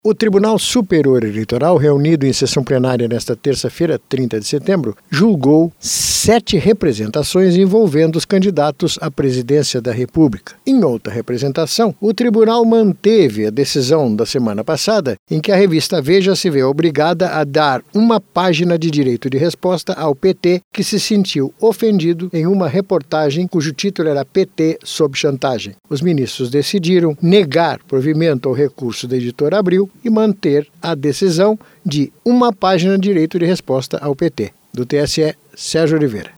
O Tribunal Superior Eleitoral, reunido em sessão plenária nesta terça-feira, 30 de setembro, julgou 7 representações envolvendo os candidatos à presidência da República. Em outra representação, o tribunal manteve a decisão da semana passada, em que a revista Veja se vê obrigada a dar uma página de direito de resposta ao PT, que se sentiu ofendido em uma reportagem cujo título era PT sob chantagem. Os ministros decidiram negar provimento ao recurso da editora Abril e manter a decisão de uma página de direito de resposta ao PT. Do TSE, Sérgio Oliveira.